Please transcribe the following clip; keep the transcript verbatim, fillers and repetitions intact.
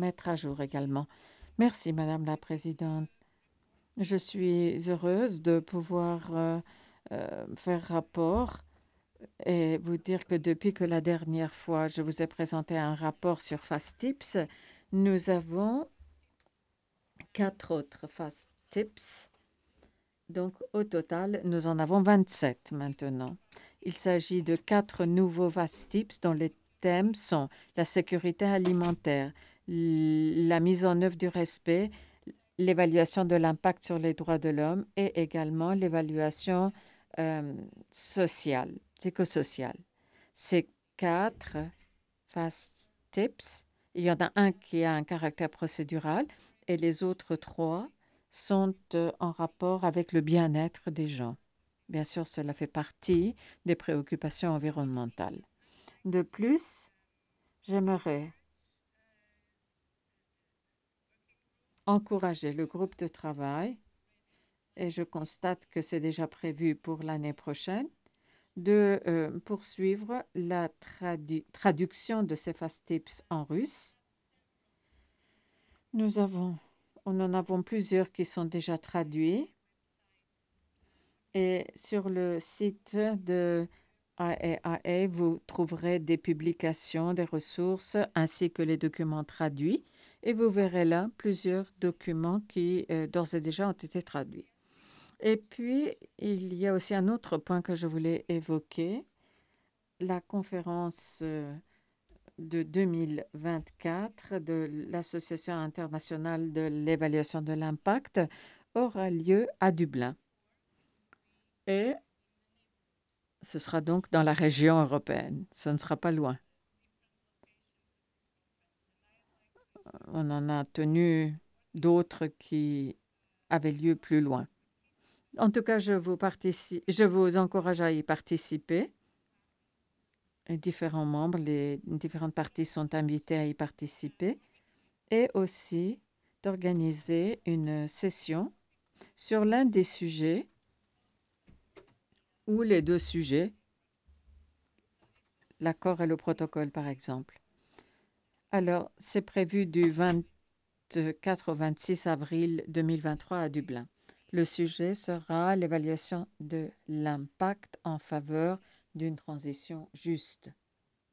mettre à jour également. Merci, Madame la Présidente. Je suis heureuse de pouvoir euh, euh, faire rapport et vous dire que depuis que la dernière fois je vous ai présenté un rapport sur FastTips, nous avons quatre autres FastTips. Donc au total, nous en avons vingt-sept maintenant. Il s'agit de quatre nouveaux FastTips dont les thèmes sont la sécurité alimentaire, la mise en œuvre du respect, l'évaluation de l'impact sur les droits de l'homme et également l'évaluation euh, sociale, psychosociale. Ces quatre fast tips, il y en a un qui a un caractère procédural et les autres trois sont euh, en rapport avec le bien-être des gens. Bien sûr, cela fait partie des préoccupations environnementales. De plus, j'aimerais encourager le groupe de travail et je constate que c'est déjà prévu pour l'année prochaine, de euh, poursuivre la tradu- traduction de ces fast tips en russe. Nous avons, on en avons plusieurs qui sont déjà traduits et sur le site de I A I A, vous trouverez des publications, des ressources ainsi que les documents traduits et vous verrez là plusieurs documents qui euh, d'ores et déjà ont été traduits. Et puis, il y a aussi un autre point que je voulais évoquer, la conférence euh, de deux mille vingt-quatre de l'Association internationale de l'évaluation de l'impact aura lieu à Dublin. Et ce sera donc dans la région européenne, ce ne sera pas loin. On en a tenu d'autres qui avaient lieu plus loin. En tout cas, je vous, partici- je vous encourage à y participer. Les différents membres, les différentes parties sont invitées à y participer et aussi d'organiser une session sur l'un des sujets ou les deux sujets, l'accord et le protocole par exemple. Alors, c'est prévu du vingt-quatre au vingt-six avril deux mille vingt-trois à Dublin. Le sujet sera l'évaluation de l'impact en faveur d'une transition juste.